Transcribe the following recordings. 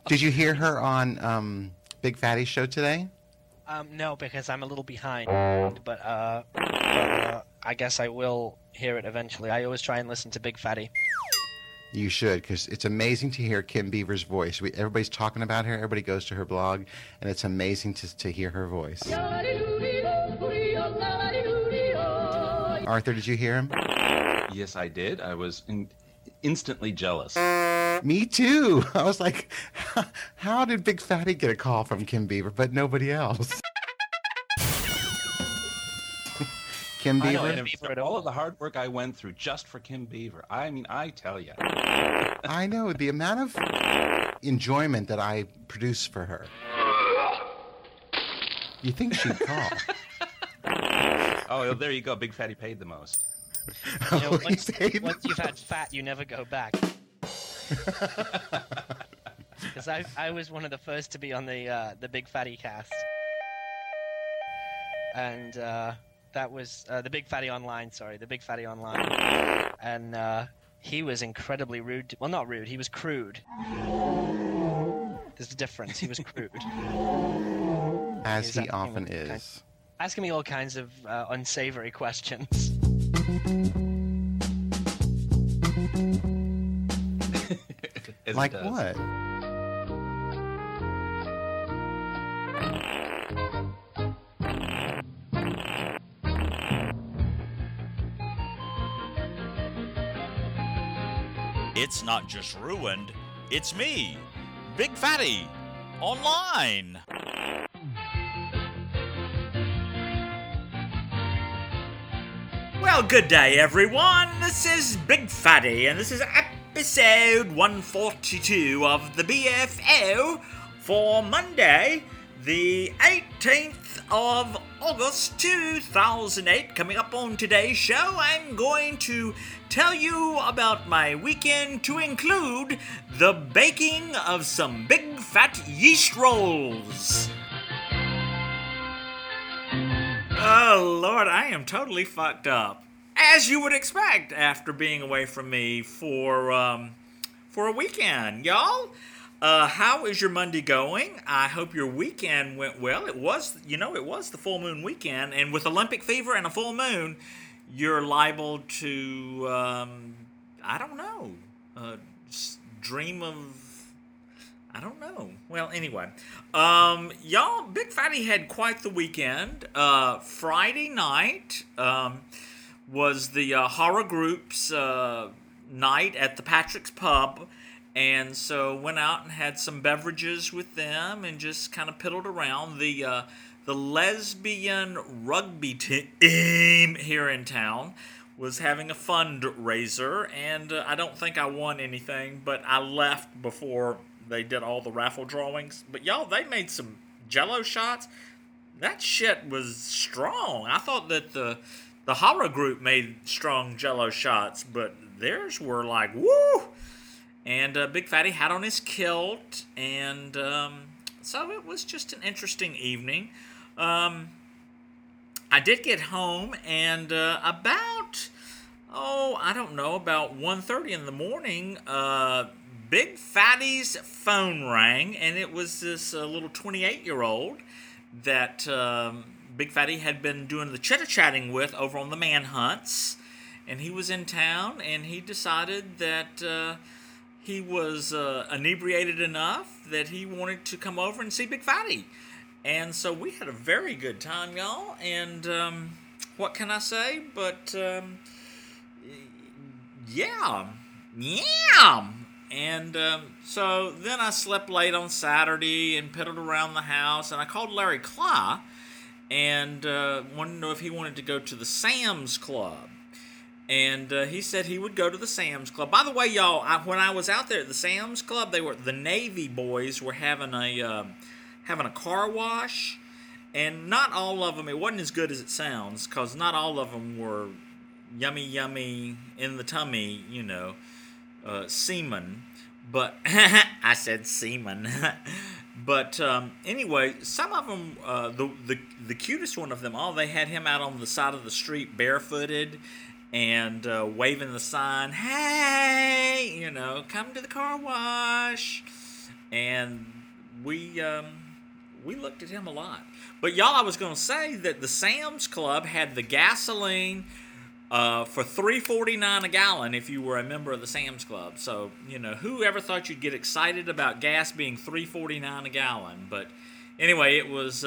Did you hear her on Big Fatty's show today? No, because I'm a little behind, but I guess I will hear it eventually. I always try and listen to Big Fatty. You should, because it's amazing to hear Kim Beaver's voice. Everybody's talking about her. Everybody goes to her blog, and it's amazing to hear her voice. Arthur, did you hear him? Yes, I did. I was instantly jealous. Me too. I was like, how did Big Fatty get a call from Kim Beaver, but nobody else? Kim Beaver? I know, and for all of the hard work I went through just for Kim Beaver, I mean, I tell you. I know, the amount of enjoyment that I produce for her. You think she'd call? Oh, there you go. Big Fatty paid the most. You know, once you've had fat, you never go back. Because I was one of the first to be on the Big Fatty cast. And that was the Big Fatty Online, the Big Fatty Online. And he was incredibly rude. Well, not rude, he was crude. There's a difference, he was crude. As he often is. Asking me all kinds of unsavory questions. Like what? It's not just ruined, it's me, Big Fatty, online. Well, good day, everyone. This is Big Fatty, and this is episode 142 of the BFO for Monday, the 18th of August 2008. Coming up on today's show, I'm going to tell you about my weekend to include the baking of some big fat yeast rolls. Oh, Lord, I am totally fucked up. As you would expect after being away from me for a weekend, y'all. How is your Monday going? I hope your weekend went well. It was the full moon weekend, and with Olympic fever and a full moon, you're liable to, I don't know, dream of, I don't know. Well, anyway, y'all, Big Fatty had quite the weekend. Friday night was the horror group's night at the Patrick's Pub. And so went out and had some beverages with them and just kind of piddled around. The lesbian rugby team here in town was having a fundraiser, and I don't think I won anything, but I left before they did all the raffle drawings. But y'all, they made some Jell-O shots. That shit was strong. I thought that the horror group made strong Jell-O shots, but theirs were like, woo! And Big Fatty had on his kilt, and so it was just an interesting evening. I did get home, and about 1:30 in the morning, Big Fatty's phone rang, and it was this little 28-year-old that Big Fatty had been doing the chitter-chatting with over on the Manhunts, and he was in town, and he decided that he was inebriated enough that he wanted to come over and see Big Fatty. And so we had a very good time, y'all. And what can I say? But, yeah. And so then I slept late on Saturday and piddled around the house. And I called Larry Cly and wanted to know if he wanted to go to the Sam's Club. And he said he would go to the Sam's Club. By the way, y'all, when I was out there at the Sam's Club, the Navy boys were having a car wash, and not all of them. It wasn't as good as it sounds, because not all of them were yummy in the tummy, semen. But I said semen. But anyway, some of them, the cutest one of them all, they had him out on the side of the street barefooted, and waving the sign, hey, come to the car wash. and we looked at him a lot. But y'all, I was going to say that the Sam's Club had the gasoline for $3.49 a gallon if you were a member of the Sam's Club. So, who ever thought you'd get excited about gas being $3.49 a gallon? But anyway, it was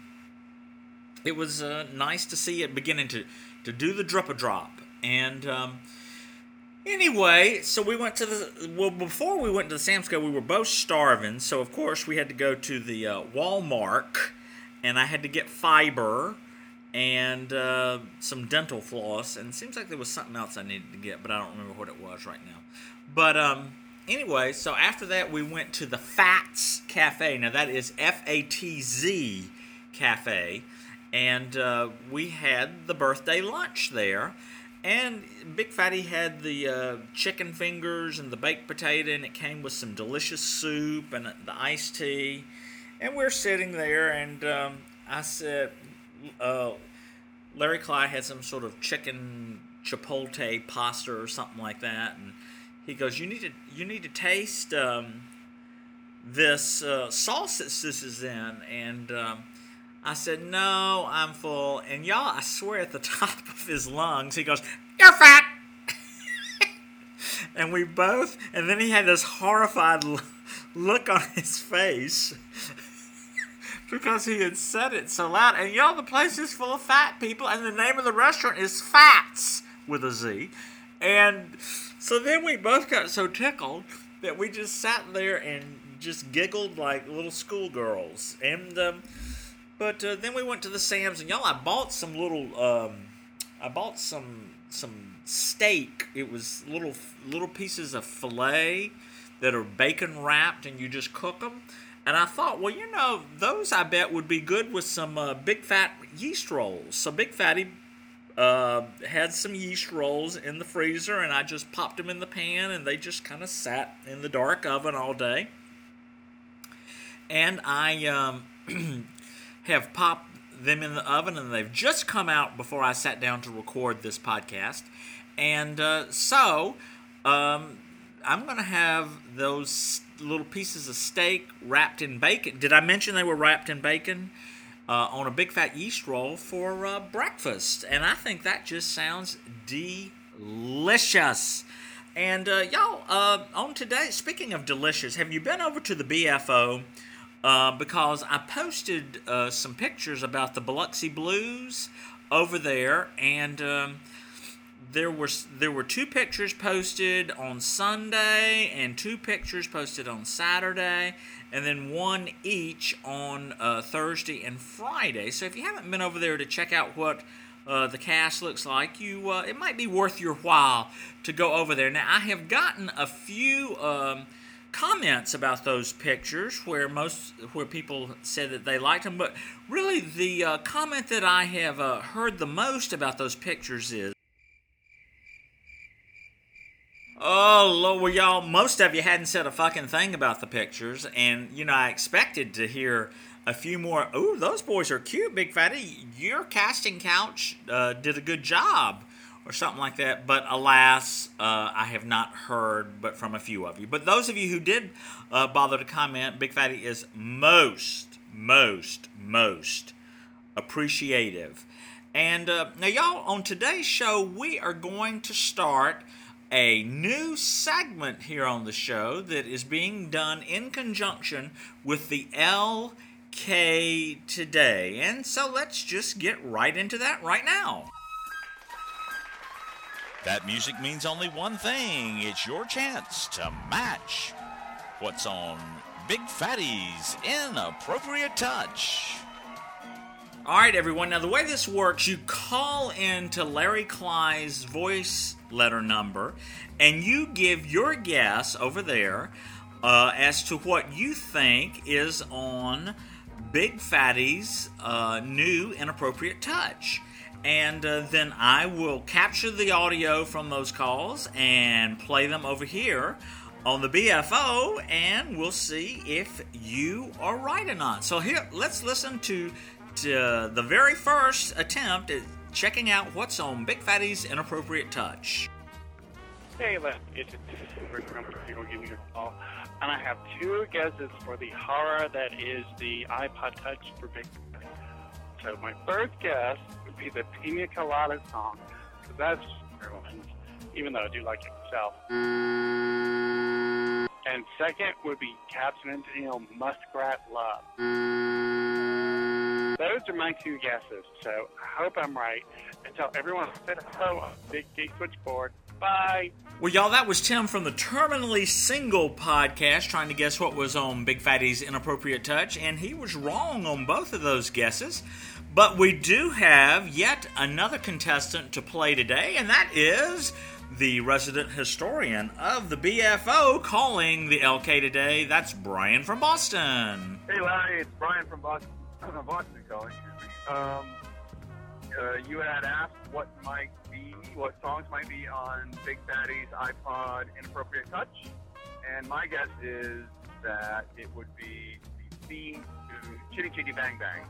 nice to see it beginning to do the drip-a-drop. And anyway, so we went to before we went to the Sam's Club, we were both starving. So, of course, we had to go to the Walmart, and I had to get fiber and some dental floss, and it seems like there was something else I needed to get, but I don't remember what it was right now. But anyway, so after that, we went to the Fats Cafe. Now, that is F-A-T-Z Cafe, and we had the birthday lunch there, and Big Fatty had the chicken fingers and the baked potato, and it came with some delicious soup and the iced tea, and we're sitting there, and I said... Larry Clyde had some sort of chicken chipotle pasta or something like that, and he goes, "You need to taste this sauce that this is in." And I said, "No, I'm full." And y'all, I swear, at the top of his lungs, he goes, "You're fat." And we both, and then he had this horrified look on his face. Because he had said it so loud. And y'all, the place is full of fat people. And the name of the restaurant is Fats with a Z. And so then we both got so tickled that we just sat there and just giggled like little schoolgirls. And but then we went to the Sam's. And y'all, I bought some little... I bought some steak. It was little pieces of filet that are bacon wrapped. And you just cook them. And I thought, well, those I bet would be good with some Big Fat yeast rolls. So Big Fatty had some yeast rolls in the freezer, and I just popped them in the pan, and they just kind of sat in the dark oven all day. And I have popped them in the oven, and they've just come out before I sat down to record this podcast. And so I'm going to have those little pieces of steak wrapped in bacon. Did I mention they were wrapped in bacon? On a Big Fat yeast roll for breakfast. And I think that just sounds delicious. And y'all, on today, speaking of delicious, have you been over to the BFO? Because I posted some pictures about the Biloxi Blues over there, and there were 2 pictures posted on Sunday and 2 pictures posted on Saturday, and then 1 each on Thursday and Friday. So if you haven't been over there to check out what the cast looks like, it might be worth your while to go over there. Now, I have gotten a few comments about those pictures where people said that they liked them, but really the comment that I have heard the most about those pictures is, "Oh, Lord, well, y'all, most of you hadn't said a fucking thing about the pictures, and, I expected to hear a few more, 'Ooh, those boys are cute, Big Fatty, your casting couch did a good job,' or something like that, but alas, I have not heard but from a few of you. But those of you who did bother to comment, Big Fatty is most appreciative. And now, y'all, on today's show, we are going to start a new segment here on the show that is being done in conjunction with the LK Today. And so let's just get right into that right now. That music means only one thing. It's your chance to match what's on Big Fatty's Inappropriate Touch. All right, everyone. Now, the way this works, you call in to Larry Clyde's voice letter number, and you give your guess over there as to what you think is on Big Fatty's new Inappropriate Touch. And then I will capture the audio from those calls and play them over here on the BFO, and we'll see if you are right or not. So here, let's listen to the very first attempt at checking out what's on Big Fatty's Inappropriate Touch. Hey, it's Rick from People giving you a call. And I have two guesses for the horror that is the iPod Touch for Big Fatty. So my first guess would be the Pina Colada song, because that's everyone's, even though I do like it myself. And second would be Captain and Tennille Muskrat Love. Those are my two guesses, so I hope I'm right. And tell everyone to say hello on Big Gay Switchboard. Bye! Well, y'all, that was Tim from the Terminally Single podcast trying to guess what was on Big Fatty's Inappropriate Touch, and he was wrong on both of those guesses. But we do have yet another contestant to play today, and that is the resident historian of the BFO calling the LK today. That's Brian from Boston. Hey, Larry, it's Brian from Boston. Boston calling. You had asked what songs might be on Big Fatty's iPod Inappropriate Touch, and my guess is that it would be the theme to Chitty Chitty Bang Bang.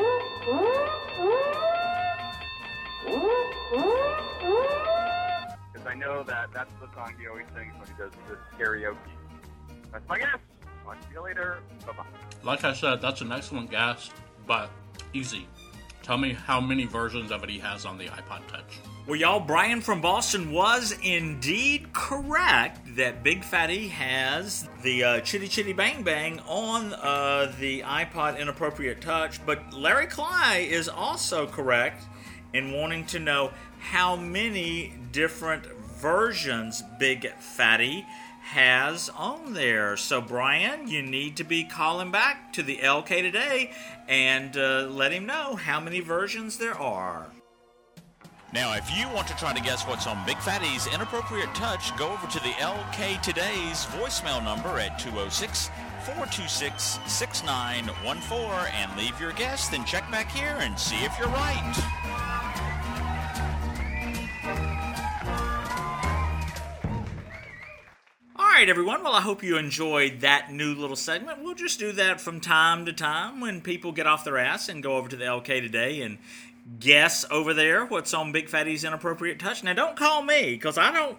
Because I know that's the song he always sings when he does the karaoke. That's my guess. Talk to you later. Bye-bye. Like I said, that's an excellent guess, but easy. Tell me how many versions of it he has on the iPod Touch. Well, y'all, Brian from Boston was indeed correct that Big Fatty has the Chitty Chitty Bang Bang on the iPod Inappropriate Touch, but Larry Cly is also correct in wanting to know how many different versions Big Fatty has on there. So, Brian, you need to be calling back to the LK today and let him know how many versions there are. Now, if you want to try to guess what's on Big Fatty's Inappropriate Touch, go over to the LK Today's voicemail number at 206-426-6914 and leave your guess, then check back here and see if you're right. All right, everyone. Well, I hope you enjoyed that new little segment. We'll just do that from time to time when people get off their ass and go over to the LK Today and guess over there what's on Big Fatty's Inappropriate Touch. Now, don't call me, because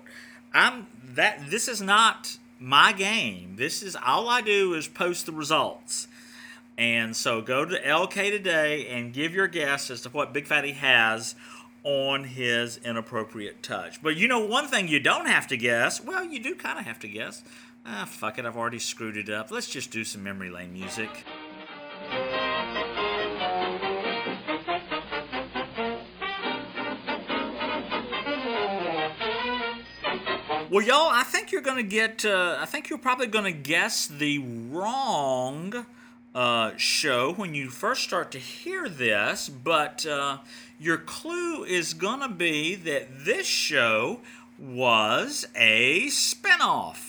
this is not my game. This is, all I do is post the results. And so go to LK Today and give your guess as to what Big Fatty has on his Inappropriate Touch. But you know one thing you don't have to guess? Well, you do kind of have to guess. Fuck it, I've already screwed it up. Let's just do some memory lane music. Well, y'all, I think you're probably going to guess the wrong show when you first start to hear this, but your clue is going to be that this show was a spinoff.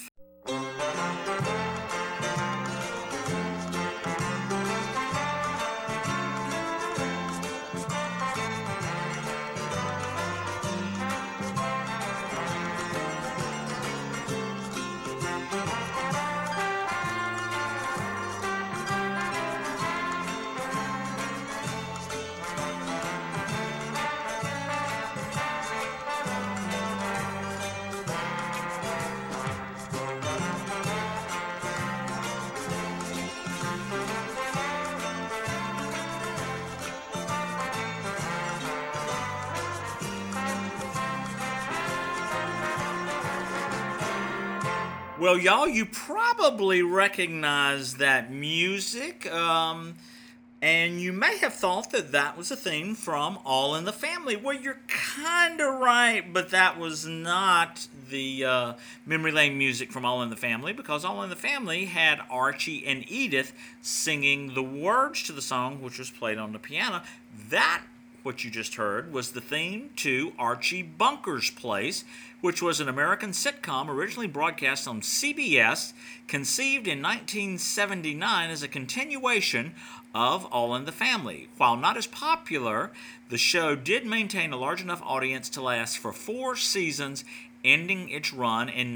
Well, y'all, you probably recognize that music, and you may have thought that was a theme from All in the Family. Well, you're kind of right, but that was not the memory lane music from All in the Family, because All in the Family had Archie and Edith singing the words to the song, which was played on the piano. That, what you just heard, was the theme to Archie Bunker's Place, which was an American sitcom originally broadcast on CBS, conceived in 1979 as a continuation of All in the Family. While not as popular, the show did maintain a large enough audience to last for 4 seasons, ending its run in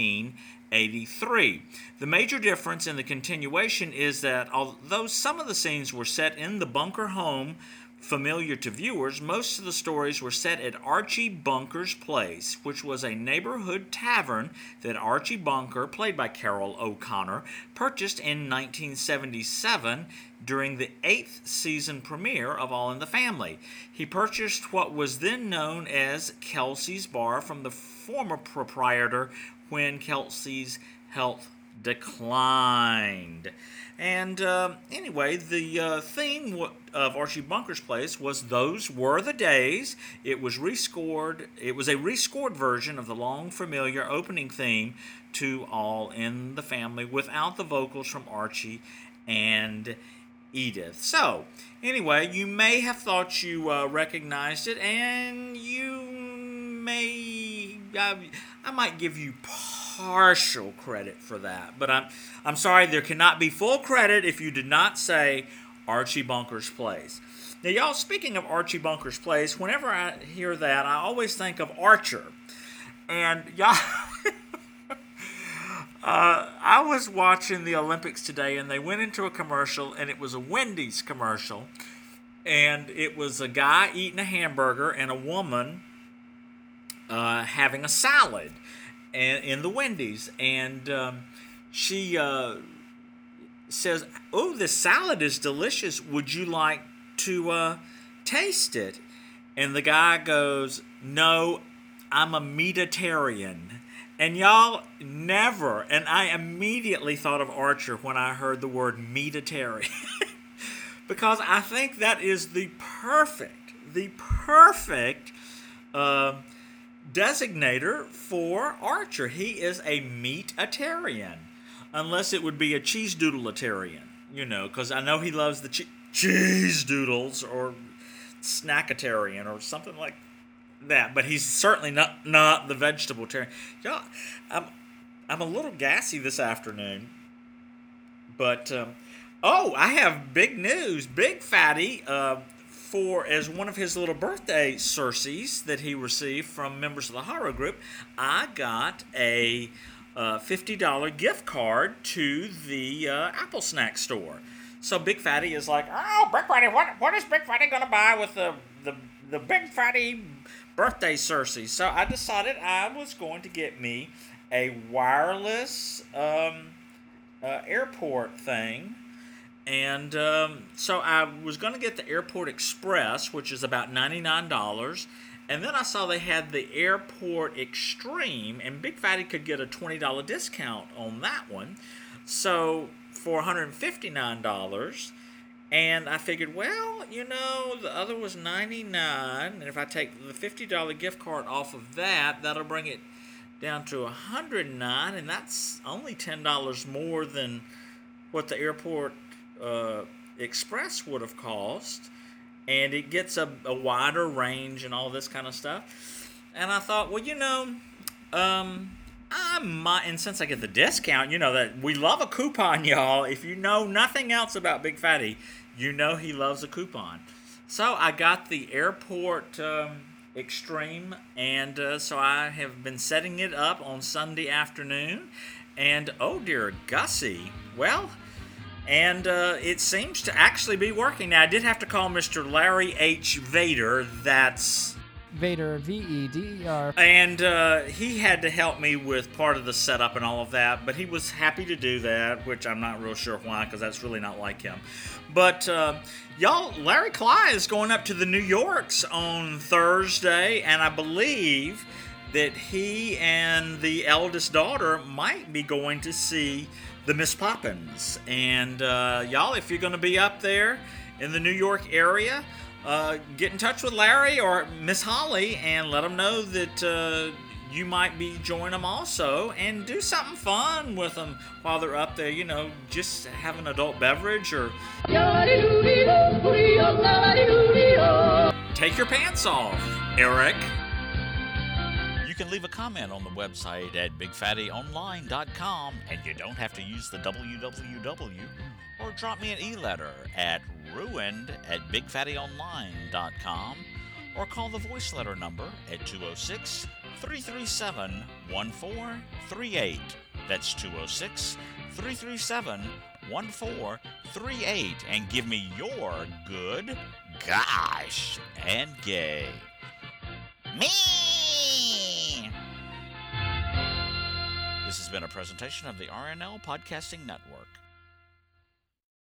1983. The major difference in the continuation is that although some of the scenes were set in the Bunker home familiar to viewers, most of the stories were set at Archie Bunker's place, which was a neighborhood tavern that Archie Bunker, played by Carroll O'Connor, purchased in 1977 during the 8th season premiere of All in the Family. He purchased what was then known as Kelsey's Bar from the former proprietor when Kelsey's health declined. And anyway, the theme of Archie Bunker's Place was "Those Were the Days." It was rescored. It was a rescored version of the long familiar opening theme to All in the Family without the vocals from Archie and Edith. So, anyway, you may have thought you recognized it, and you may... I might give you partial credit for that, but I'm sorry, there cannot be full credit if you did not say Archie Bunker's Place. Now, y'all, speaking of Archie Bunker's Place, whenever I hear that, I always think of Archer. And y'all, I was watching the Olympics today, and they went into a commercial, and it was a Wendy's commercial, and it was a guy eating a hamburger and a woman having a salad in the Wendy's, and she says, "Oh, this salad is delicious. Would you like to taste it?" And the guy goes, "No, I'm a meatitarian." And y'all, never, and I immediately thought of Archer when I heard the word meatitarian. Because I think that is the perfect designator for Archer. He is a meatitarian. Unless it would be a cheese doodle-itarian, because I know he loves the cheese doodles, or snackitarian, or something like that. But he's certainly not the vegetable-tarian. Y'all, I'm a little gassy this afternoon. But, I have big news. Big Fatty, as one of his little birthday Circes that he received from members of the Horror Group, I got a $50 gift card to the Apple Snack store. So Big Fatty is like, "Oh, Big Fatty, what is Big Fatty going to buy with the Big Fatty birthday Circes?" So I decided I was going to get me a wireless airport thing. And so I was going to get the Airport Express, which is about $99. And then I saw they had the Airport Extreme, and Big Fatty could get a $20 discount on that one. So for $159. And I figured, well, the other was $99. And if I take the $50 gift card off of that, that'll bring it down to $109. And that's only $10 more than what the Airport Express would have cost, and it gets a wider range and all this kind of stuff. And I thought, well, I might, and since I get the discount, that we love a coupon, y'all. If you know nothing else about Big Fatty, he loves a coupon. So I got the Airport Extreme, and so I have been setting it up on Sunday afternoon, and oh dear Gussie, well. And it seems to actually be working. Now, I did have to call Mr. Larry H. Vader. That's... Vader, V-E-D-E-R. And he had to help me with part of the setup and all of that. But he was happy to do that, which I'm not real sure why, because that's really not like him. But, y'all, Larry Cly is going up to the New Yorks on Thursday. And I believe that he and the eldest daughter might be going to see the Miss Poppins. And y'all, if you're going to be up there in the New York area, get in touch with Larry or Miss Holly and let them know that you might be joining them also, and do something fun with them while they're up there. Just have an adult beverage, or take your pants off, Eric. You can leave a comment on the website at bigfattyonline.com, and you don't have to use the www, or drop me an e-letter at ruined@bigfattyonline.com, or call the voice letter number at 206-337-1438. That's 206-337-1438, and give me your good, gosh, and gay. Me! This has been a presentation of the RNL Podcasting Network.